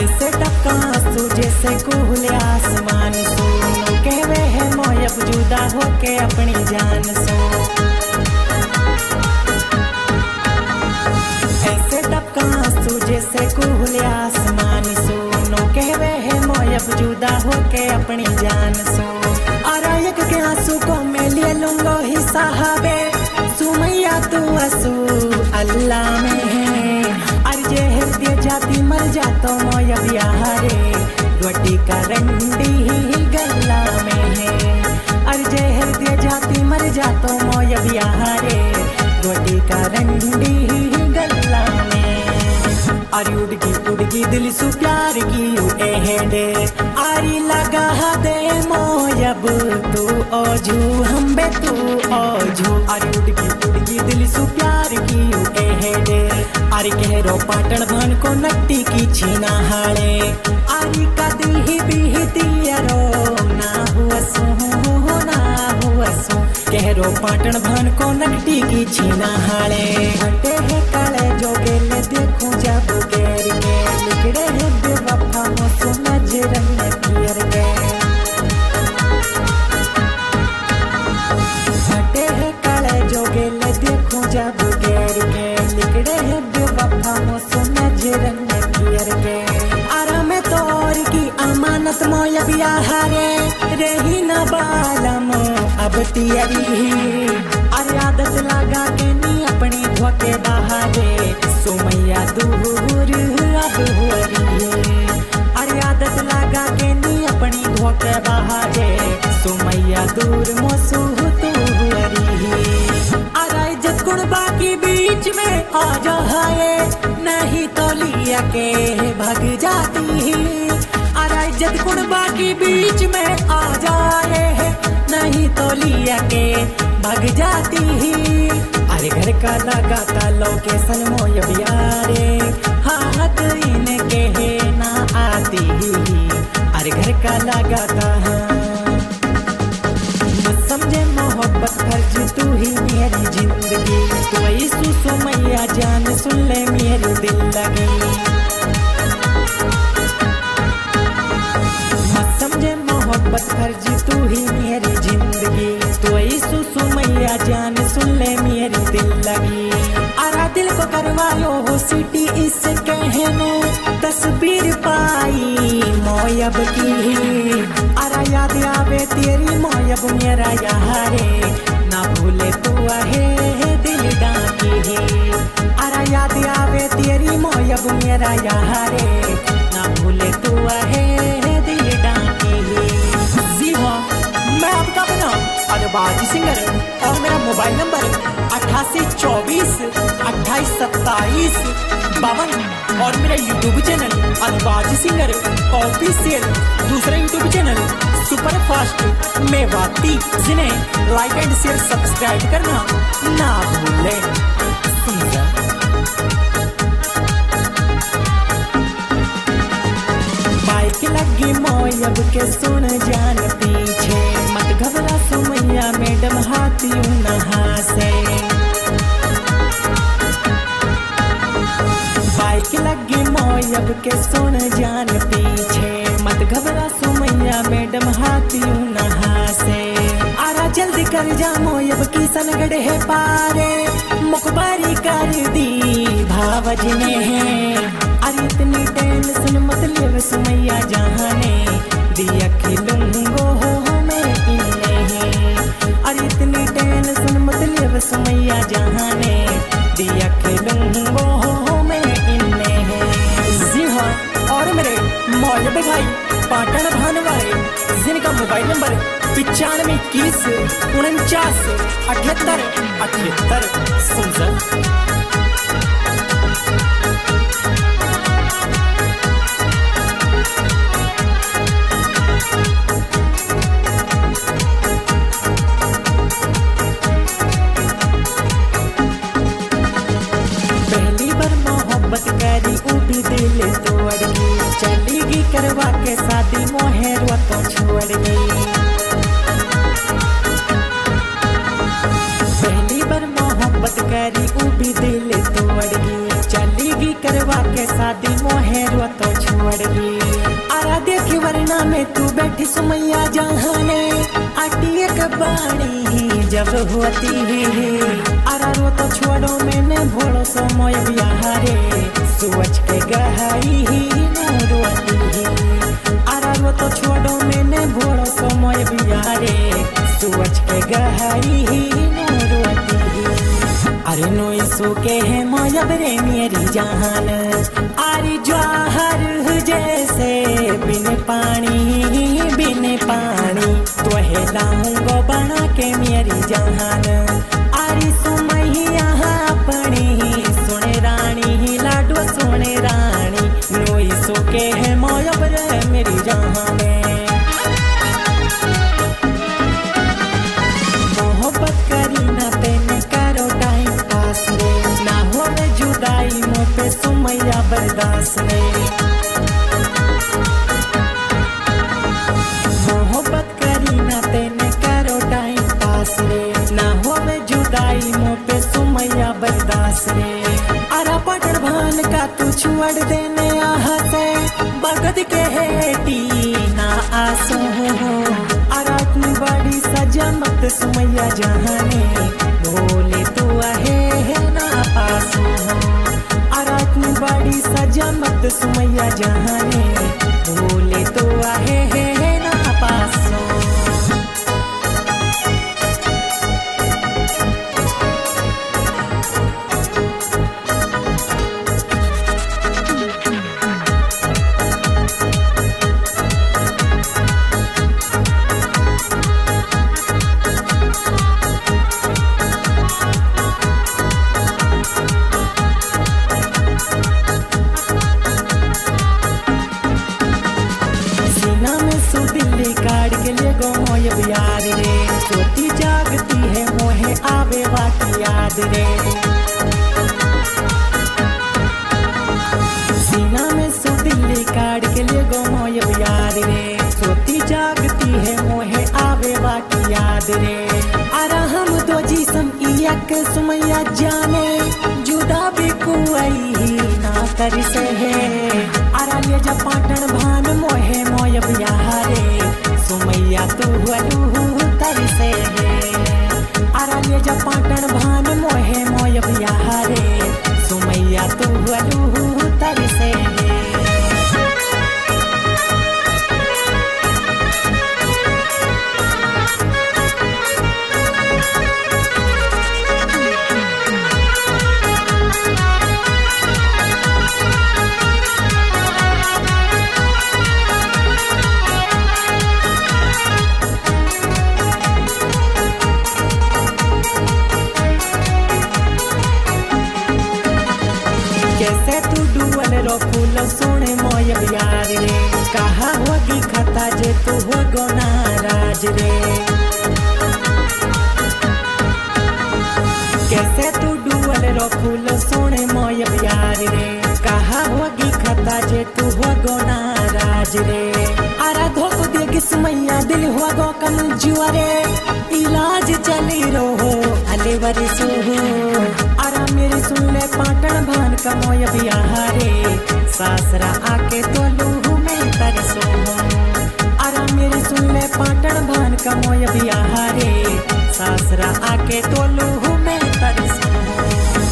ऐसे टपका आंसू जैसे कोहले आसमान सो कहवे है मोयब जुदा होके अपनी जान सो। ऐसे टपका आंसू जैसे कोहले आसमान सो कहवे है मोयब जुदा होके अपनी जान सो। आरायक के आंसू को मैं ले लूंगा ही साहबे सुमैया तू आंसू अल्लाह में है। अर्जे हृदय जाती मर जातो मोयब यारे गोटी का रंडी ही गल्ला में है। अर्जे हृदय जाती मर जातो मोयब यारे गोटी का रंडी ही गल्ला में। अरे उड़गी दिल सु प्यार की एहेडे आरी लगा दे मोयब तू ओझू हम बे तू ओझू। अरे उड़गी दिल सु प्यार की एहेडे अरे कहरो पाटण भान को नट्टी की छीना हाड़े आरी का दिल ही बीहतियरो ना हुआ सो कहरो पाटण भान को नट्टी की छीना हाड़े। हटे है काले जोगे ले देखूं जब गेर के लिखड़े है बेवफा मोसो नजरन में पियर के। हटे है काले जोगे ले देखूं जब गेर के लिखड़े है बेवफा मोसो नजरन में पियर के। आराम तोर की अमानत मोयब यारे रही न बालम अब तियरी अरे आदत लगा के नी अपनी धोके बहारे सुमैया दूर अब हो रही है। अरे आदत लगा के नी अपनी धोके बहारे सुमैया दूर मोसू तू हो रही है। अरे इज्जत गुण बाकी बीच में आ जाए नहीं तो लिया के भाग जाती। अरे इज्जत गुण बाकी बीच में आ जाए नहीं तो लिया के भाग जाती। अरे घर का लगाता लोकेशन मोयब यारे हाथ इनके है ना आती। अरे घर का लगाता मत समझे मोहब्बत फर्ज तू ही मेरी जिंदगी तू ऐसू सुमैया जान सुन ले मेरी दिल लगी। मत समझे मोहब्बत फर्ज तू ही मेरी जिंदगी तो ऐसू सुमैया जान सुन ले मेरी दिल लगी। आरा दिल को करवायो हो सिटी इस कहने तस्वीर पाई मोयब की। आरा याद आवे तेरी मोयब मेरा यारे ना भूले तू है दिल डाकी है। आरा याद आवे तेरी मोयब मेरा यारे ना भूले तू है दिल डाकी है। जी हाँ मैं आपका बना अरबाज सिंगर और मेरा मोबाइल नंबर 8824 28 27 52 और मेरा YouTube channel Arbaz singer official. दूसरा YouTube channel super fast Mewati जिन्हें लाइक एंड शेयर सब्सक्राइब करना ना भूलें। समझा बाइक लगी मोयब के सुन जान पीछे मत घबरा सुमैया मैडम हाथ यूं नहा से। बाइक लगी मोयब के सुन जान पीछे मत घबरा सुमैया मैडम हाथ यूं नहा से। आरा जल्दी कर जा मोयब की सनगढ़ है पारे मुखबारी कर दी भावज ने है। अरे इतनी टेंशन मत ले सुमैया जहाने दिया खिलूंगो हो मैं इन्ने है। अरे इतनी टेंशन मत ले सुमैया जहाने दिया खिलूंगो हो मैं इन्ने है। जी हाँ और मेरे मोयब भाई पाटण भान वाले जिनका मोबाइल नंबर 95 21 49 78 78 समझा। चलेगी करवा के शादी मोहेरवा तो छोड़ गई। पहली बार मोहब्बत करी ऊ भी दिल तोड़ गई। चलेगी करवा के शादी मोहे रो तो छोड़ दी। आरा देखी वरना में तू बैठी सुमैया जहाने आटिए कबाड़ी जब होती है। आरा रो तो छोड़ो मैंने भोलो सो मोय बिहारे सोच के गहाई ही रोती है। आरा रो तो छोड़ो मैंने भोलो सो मोय बिहारे सोच के गहाई ही रोती है। अरे नोई सो के है मोयब रे मेरी जान आरी जवाहर जैसे बिन पानी तो है लाऊंगो बना के मेरी जान आरी सुमैया अपनी सोने रानी लाडो सोने रानी नोई सो के है मोयब रे मेरी जान। मोहब्बत करी ना तेने करो टाइम पास रे ना हो जुदाई मुँह पे सुमैया बर्दाश्त रे। मोहब्बत करी ना तेने करो टाइम पास रे ना हो जुदाई मुँह पे सुमैया बर्दाश्त रे। अरा पटन भान का तू छुड़ देने आहा से बगद के हेटी ना आसो हो। अरा इतनी बड़ी सजा मत सुमैया जहाने बोले तू आहे ना पासो हो। अरा इतनी बड़ी सजा मत सुमैया जहाने बोले तू आहे ना पासो। काट के लिए गो मोयब याद रे सोती जागती है मोहे आवे बाकी याद रे। सीना में सो दिल्ली काट के लिए गो मोयब याद रे सोती जागती है मोहे आवे बाकी याद रे। अरा हम दो जिसम एक सुमैया जाने जुदा भी कोई ना कर से है। अरा ले जा पाटन भान मोहे मोयब यारे सुमैया तू अलू तरी से है। अरा ले जा पाटन भान मोहे मोयब यारे सुमैया तू अलू तरी से है। कैसे तू डुअल रो फूल सोने मोयब यार रे कहा होगी खता जे तू हो गो नाराज रे। कैसे तू डुअल रो फूल सोने मोयब यार रे कहा होगी खता जे तू हो गो नाराज रे। अरा धोको देगी सुमैया दिल हो गो कमजुआरे इलाज चली रहो अले वरिसो हो। अरा मेरी सुन ले पाटन भान का मोयब यारे सासरा आके तो लूहू में तरसो हो। अरा मेरी सुन ले पाटन भान का मोयब यारे सासरा आके तो लूहू में तरसो हो।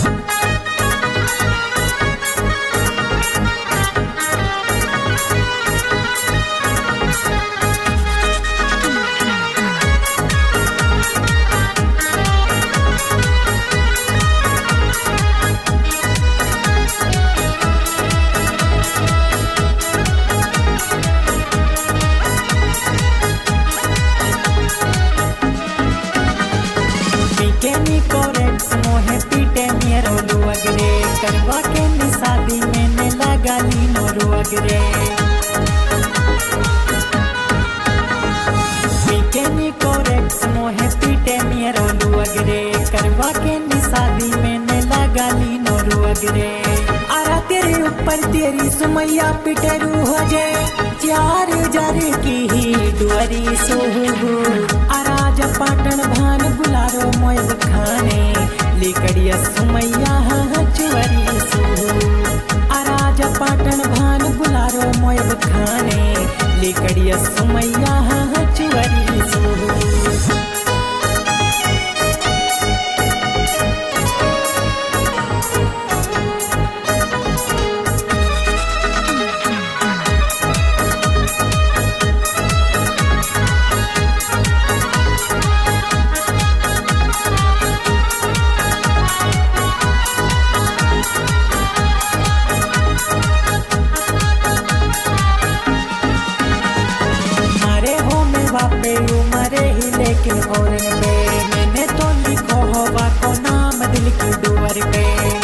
करवा के निशादी मैंने लगा ली मोरू अगरे। पीटे नी कोरेक्स मोहे पीटे मेरो लू अगरे करवा के निशादी मैंने लगा ली मोरू अगरे। आरा तेरे ऊपर तेरी सुमैया पिटे रू हो जाए चार जार की ही डुअरी सोहू। आरा जब पाटन भान बुलारो मोय खाने लिकड़िया सुमैया चुवरी सोहू। आरा जब हारो मोयब खाने लिकड़िया सुमैया चुवरी सो पे उमरे ही लेकिन और पे मैंने तो लिखो होगा को नाम दिल की डुअर पे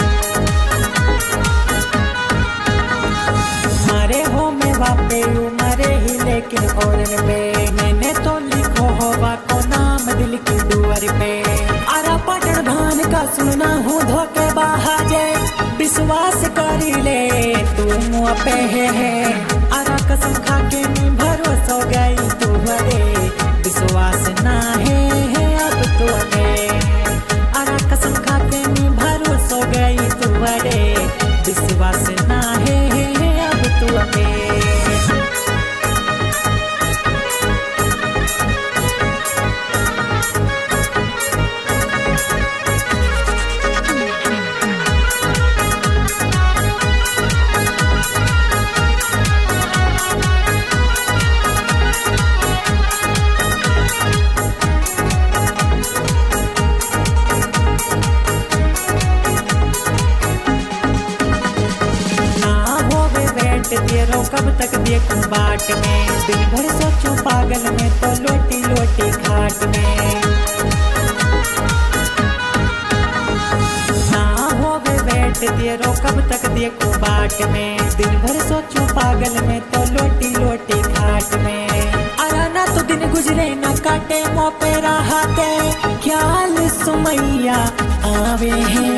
मारे हो में वापे उमरे ही लेकिन और पे मैंने तो लिखो होगा को नाम दिल की डुअर पे अरा पटन भान का सुनना हूँ धोखे बाहाजे विश्वास करी ले तुम पे है अरा कसम खा के नहीं भरोसा गई तू बड़े विश्वास ना है अब तो अरा कसम खा के नहीं भरोसा गई तू बड़े विश्वास ना है अब तो तेरो कब तक देखूं बाट में दिन भर सोचूं पागल में तो लोटी लोटी घाट में ना होवे बैठ तेरो कब तक देखूं बाट में दिन भर सोचूं पागल में तो लोटी लोटी घाट में अरा ना तो दिन गुजरे ना काटे मुँह पे राहते ख्याल सुमैया आवे है